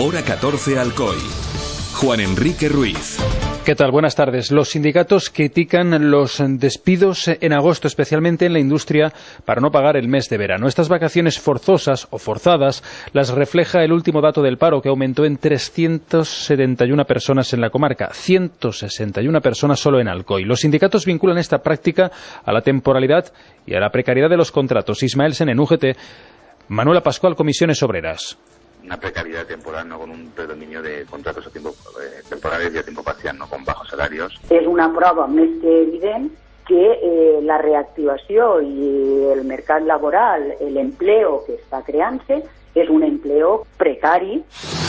Hora 14 Alcoy. Juan Enrique Ruiz. ¿Qué tal? Buenas tardes. Los sindicatos critican los despidos en agosto, especialmente en la industria, para no pagar el mes de verano. Estas vacaciones forzosas o forzadas las refleja el último dato del paro, que aumentó en 371 personas en la comarca, 161 personas solo en Alcoy. Los sindicatos vinculan esta práctica a la temporalidad y a la precariedad de los contratos. Ismael Sen en UGT, Manuela Pascual, Comisiones Obreras. Una precariedad temporal, no con un predominio de contratos a tiempo temporales y a tiempo parcial, no con bajos salarios. És una prova més que evident que la reactivació i el mercat laboral, l'empleo que està creant-se, és un empleo precari.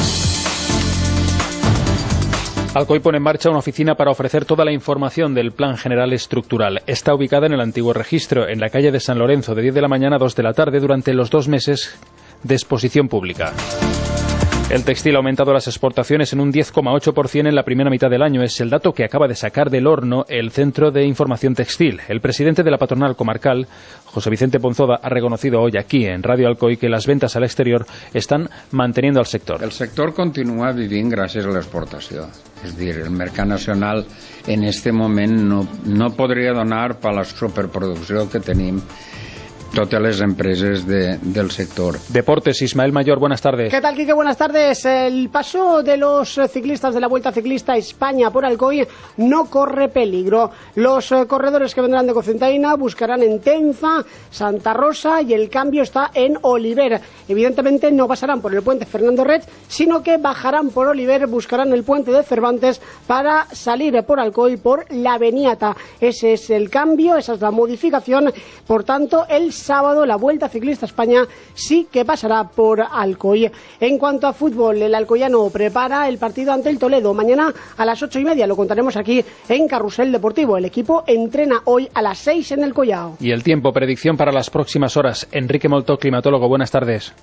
Alcoy pone en marcha una oficina para ofrecer toda la información del Plan General Estructural. Está ubicada en el antiguo registro, en la calle de San Lorenzo, de 10 de la mañana a 2 de la tarde, durante los 2 meses de exposición pública. El textil ha aumentado las exportaciones en un 10,8% en la primera mitad del año. Es el dato que acaba de sacar del horno el Centro de Información Textil. El presidente de la patronal comarcal, José Vicente Ponzoda, ha reconocido hoy aquí en Radio Alcoy que las ventas al exterior están manteniendo al sector. El sector continua vivint gràcies a l'exportació. És a dir, el mercat nacional en este moment no podria donar per la superproducció que tenim todas las empresas del sector. Deportes, Ismael Mayor, buenas tardes. ¿Qué tal, Quique? Buenas tardes. El paso de los ciclistas de la Vuelta Ciclista España por Alcoy no corre peligro. Los corredores que vendrán de Cocentaina buscarán en Tenza, Santa Rosa, y el cambio está en Oliver. Evidentemente no pasarán por el puente Fernando Reig, sino que bajarán por Oliver, buscarán el puente de Cervantes para salir por Alcoy por la Beniata. Ese es el cambio, esa es la modificación. Por tanto, el sábado la Vuelta Ciclista España sí que pasará por Alcoy. En cuanto a fútbol, el alcoyano prepara el partido ante el Toledo. Mañana a las 8:30 lo contaremos aquí en Carrusel Deportivo. El equipo entrena hoy a las 6 en el Collao. Y el tiempo, predicción para las próximas horas. Enrique Moltó, climatólogo, buenas tardes.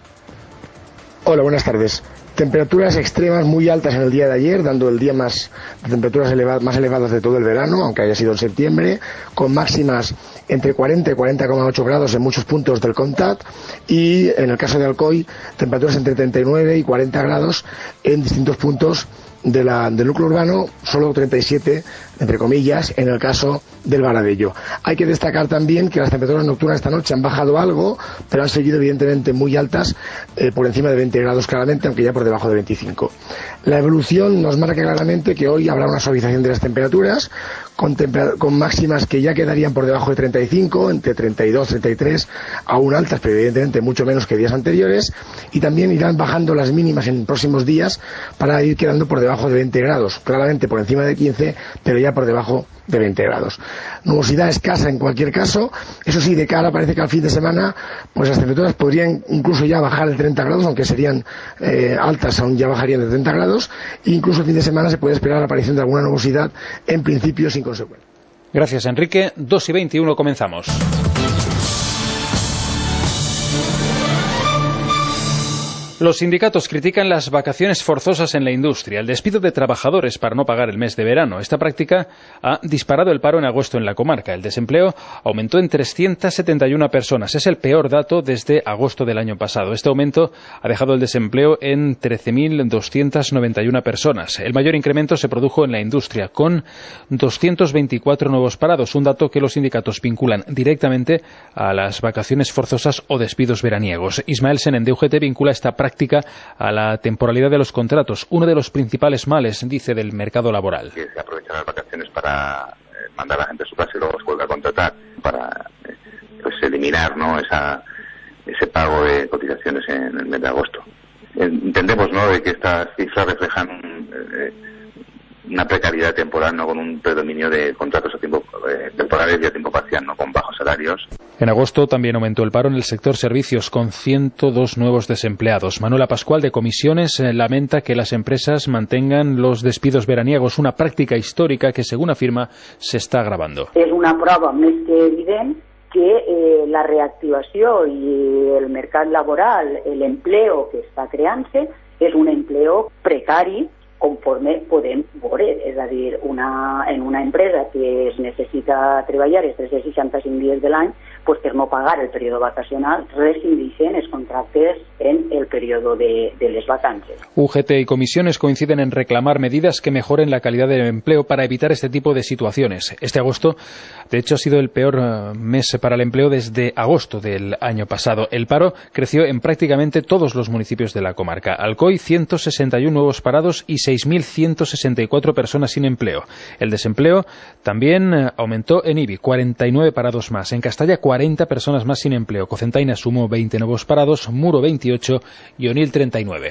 Hola, buenas tardes. Temperaturas extremas muy altas en el día de ayer, dando el día más temperaturas más elevadas de todo el verano, aunque haya sido en septiembre, con máximas entre 40 y 40,8 grados en muchos puntos del Comtat, y en el caso de Alcoy, temperaturas entre 39 y 40 grados en distintos puntos del núcleo urbano, solo 37, entre comillas, en el caso del Baradello. Hay que destacar también que las temperaturas nocturnas esta noche han bajado algo, pero han seguido evidentemente muy altas, por encima de 20 grados claramente, aunque ya por debajo de 25. La evolución nos marca claramente que hoy habrá una suavización de las temperaturas, con máximas que ya quedarían por debajo de 35, entre 32, 33, aún altas, pero evidentemente mucho menos que días anteriores, y también irán bajando las mínimas en próximos días para ir quedando por debajo de 20 grados, claramente por encima de 15, pero ya por debajo de 20 grados. Nubosidad escasa en cualquier caso. Eso sí, de cara parece que al fin de semana pues las temperaturas podrían incluso ya bajar de 30 grados, aunque serían altas, aún ya bajarían de 30 grados, e incluso el fin de semana se puede esperar la aparición de alguna nubosidad, en principio sin consecuencia. Gracias, Enrique. 2:21 comenzamos. Los sindicatos critican las vacaciones forzosas en la industria, el despido de trabajadores para no pagar el mes de verano. Esta práctica ha disparado el paro en agosto en la comarca. El desempleo aumentó en 371 personas. Es el peor dato desde agosto del año pasado. Este aumento ha dejado el desempleo en 13.291 personas. El mayor incremento se produjo en la industria, con 224 nuevos parados, un dato que los sindicatos vinculan directamente a las vacaciones forzosas o despidos veraniegos. Ismael Sen de UGT vincula esta práctica a la temporalidad de los contratos, uno de los principales males, dice, del mercado laboral. Que se aprovechan las vacaciones para mandar a la gente a su casa y luego se vuelve a contratar, para pues eliminar, ¿no?, ese pago de cotizaciones en el mes de agosto. Entendemos, ¿no?, de que estas cifras reflejan una precariedad temporal, no con un predominio de contratos a tiempo temporales y a tiempo parcial, no con bajos salarios. En agosto también aumentó el paro en el sector servicios, con 102 nuevos desempleados. Manuela Pascual, de Comisiones, lamenta que las empresas mantengan los despidos veraniegos, una práctica histórica que, según afirma, se está agravando. És una prova més que evident que la reactivació i el mercat laboral, l'empleo que està creant-se, és un empleo precari, conforme podem veure. És a dir, en una empresa que es necessita treballar els 365 dies de l'any, pues per no pagar el període vacacional rescindeixen els contractes en el període de les vacances. UGT y comisiones coinciden en reclamar medidas que mejoren la calidad del empleo para evitar este tipo de situaciones. Este agosto, de hecho, ha sido el peor mes para el empleo desde agosto del año pasado. El paro creció en prácticamente todos los municipios de la comarca. Alcoy, 161 nuevos parados y 6.164 personas sin empleo. El desempleo también aumentó en Ibi, 49 parados más. En Castalla, 40 personas más sin empleo. Cocentaina sumó 20 nuevos parados, Muro 28 y Onil 39.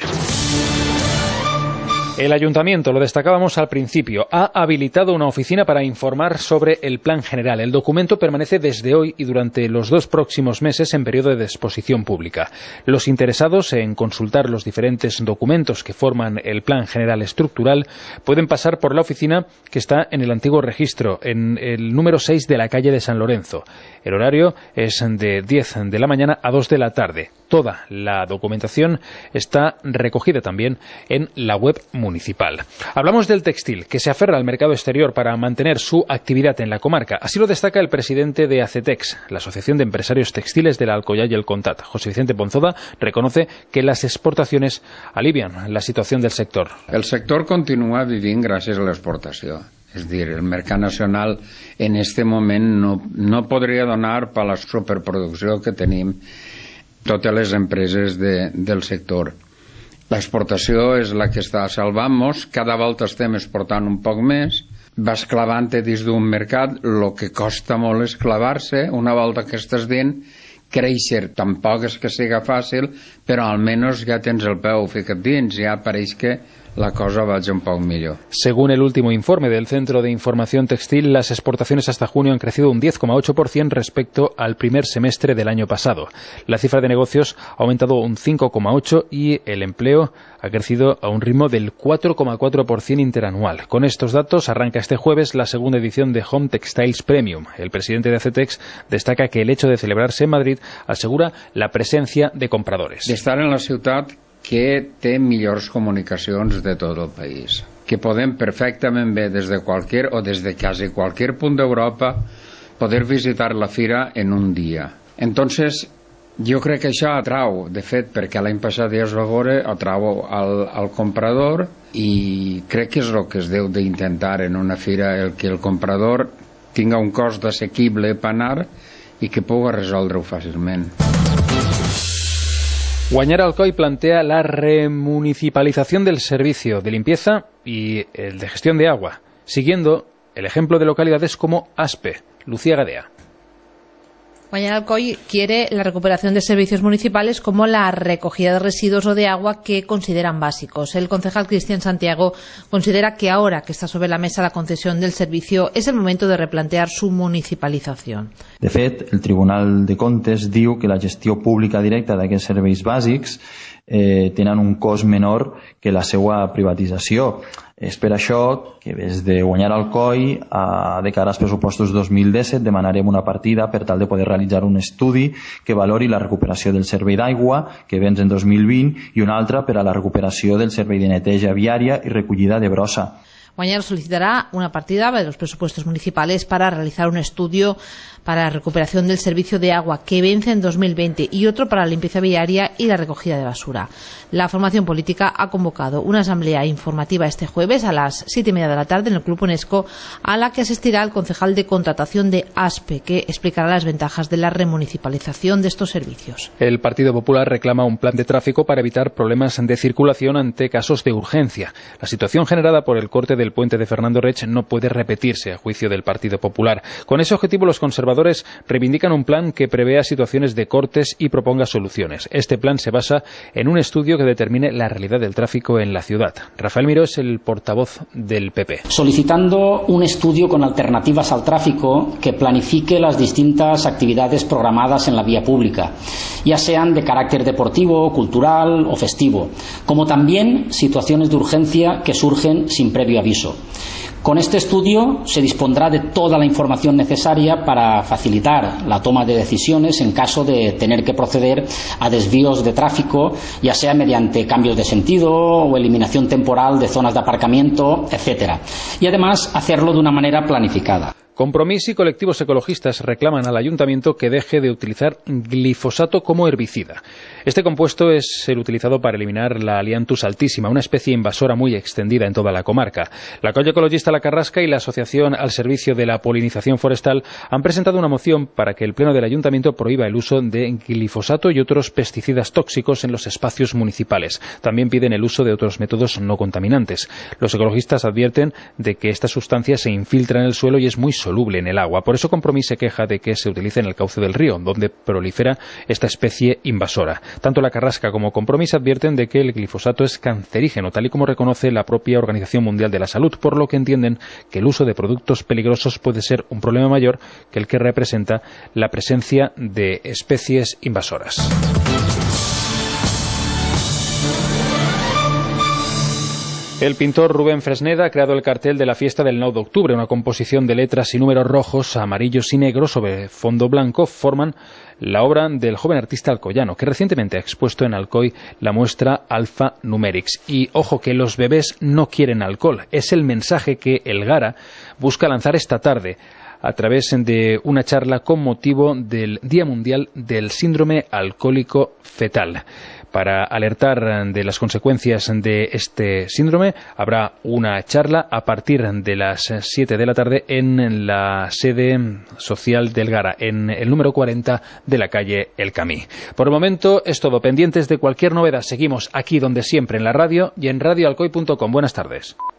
El Ayuntamiento, lo destacábamos al principio, ha habilitado una oficina para informar sobre el Plan General. El documento permanece desde hoy y durante los 2 próximos meses en periodo de exposición pública. Los interesados en consultar los diferentes documentos que forman el Plan General Estructural pueden pasar por la oficina que está en el antiguo registro, en el número 6 de la calle de San Lorenzo. El horario es de 10 de la mañana a 2 de la tarde. Toda la documentación está recogida también en la web municipal. Hablamos del textil, que se aferra al mercado exterior para mantener su actividad en la comarca. Así lo destaca el presidente de ACETEX, la Asociación de Empresarios Textiles de la Alcoyá y el Contat. José Vicente Ponzoda reconoce que las exportaciones alivian la situación del sector. El sector continua vivint gràcies a l'exportació. És dir, el mercat nacional en este moment no podria donar per la superproducció que tenim totes les empreses del sector. L'exportació és la que està salvant-nos, cada volta estem exportant un poc més, vas clavant-te dins d'un mercat, el que costa molt és clavar-se, una volta que estàs dins, créixer tampoc és que siga fàcil, però almenys ja tens el peu ficat dins, ja pareix que la cosa vaya un poco mejor. Según el último informe del Centro de Información Textil, las exportaciones hasta junio han crecido un 10,8% respecto al primer semestre del año pasado. La cifra de negocios ha aumentado un 5,8% y el empleo ha crecido a un ritmo del 4,4% interanual. Con estos datos arranca este jueves la segunda edición de Home Textiles Premium. El presidente de ACETEX destaca que el hecho de celebrarse en Madrid asegura la presencia de compradores. De estar en la ciutat que té millors comunicacions de tot el país, que podem perfectament bé des de qualsevol o des de quasi qualsevol punt d'Europa poder visitar la fira en un dia. Entonces, jo crec que això atrau, de fet, perquè l'any passat ja es va veure, atrau al comprador i crec que és el que es deu d'intentar en una fira, el que el comprador tinga un cost assequible per anar i que pugui resoldre-ho fàcilment. Guanyar Alcoy plantea la remunicipalización del servicio de limpieza y el de gestión de agua, siguiendo el ejemplo de localidades como Aspe. Lucía Gadea. Guanyar Alcoy quiere la recuperación de servicios municipales como la recogida de residuos o de agua que consideran básicos. El concejal Cristian Santiago considera que ahora que está sobre la mesa la concesión del servicio es el momento de replantear su municipalització. De fet, el Tribunal de Comptes diu que la gestió pública directa d'aquests serveis bàsics tenen un cost menor que la seva privatització. És per això que des de guanyar Alcoy, de cara als pressupostos 2017, demanarem una partida per tal de poder realitzar un estudi que valori la recuperació del servei d'aigua que vens en 2020 i una altra per a la recuperació del servei de neteja viària i recollida de brossa. Guanyar solicitará una partida de los presupuestos municipales para realizar un estudio para la recuperación del servicio de agua que vence en 2020 y otro para la limpieza viaria y la recogida de basura. La formación política ha convocado una asamblea informativa este jueves a las 7:30 de la tarde en el Club UNESCO, a la que asistirá el concejal de contratación de ASPE, que explicará las ventajas de la remunicipalización de estos servicios. El Partido Popular reclama un plan de tráfico para evitar problemas de circulación ante casos de urgencia. La situación generada por el corte del puente de Fernando Rech no puede repetirse, a juicio del Partido Popular. Con ese objetivo, los conservadores reivindican un plan que prevea situaciones de cortes y proponga soluciones. Este plan se basa en un estudio que determine la realidad del tráfico en la ciudad. Rafael Miró es el portavoz del PP. Solicitando un estudio con alternativas al tráfico que planifique las distintas actividades programadas en la vía pública, ya sean de carácter deportivo, cultural o festivo, como también situaciones de urgencia que surgen sin previo aviso. aviso. Con este estudio se dispondrá de toda la información necesaria para facilitar la toma de decisiones en caso de tener que proceder a desvíos de tráfico, ya sea mediante cambios de sentido o eliminación temporal de zonas de aparcamiento, etcétera. Y además hacerlo de una manera planificada. Compromís y colectivos ecologistas reclaman al ayuntamiento que deje de utilizar glifosato como herbicida. Este compuesto es el utilizado para eliminar la Ailanthus altísima, una especie invasora muy extendida en toda la comarca. La Colla Ecologista La Carrasca y la Asociación al Servicio de la Polinización Forestal han presentado una moción para que el Pleno del Ayuntamiento prohíba el uso de glifosato y otros pesticidas tóxicos en los espacios municipales. También piden el uso de otros métodos no contaminantes. Los ecologistas advierten de que esta sustancia se infiltra en el suelo y es muy soluble en el agua. Por eso Compromís se queja de que se utilice en el cauce del río, donde prolifera esta especie invasora. Tanto La Carrasca como Compromís advierten de que el glifosato es cancerígeno, tal y como reconoce la propia Organización Mundial de la Salud, por lo que entienden que el uso de productos peligrosos puede ser un problema mayor que el que representa la presencia de especies invasoras. El pintor Rubén Fresneda ha creado el cartel de la fiesta del 9 de octubre. Una composición de letras y números rojos, amarillos y negros sobre fondo blanco forman la obra del joven artista alcoyano, que recientemente ha expuesto en Alcoy la muestra Alpha Numerics. Y ojo, que los bebés no quieren alcohol. Es el mensaje que el Gara busca lanzar esta tarde a través de una charla con motivo del Día Mundial del Síndrome Alcohólico Fetal. Para alertar de las consecuencias de este síndrome, habrá una charla a partir de las 7 de la tarde en la sede social del Gara, en el número 40 de la calle El Camí. Por el momento es todo. Pendientes de cualquier novedad, seguimos aquí donde siempre, en la radio y en radioalcoy.com. Buenas tardes.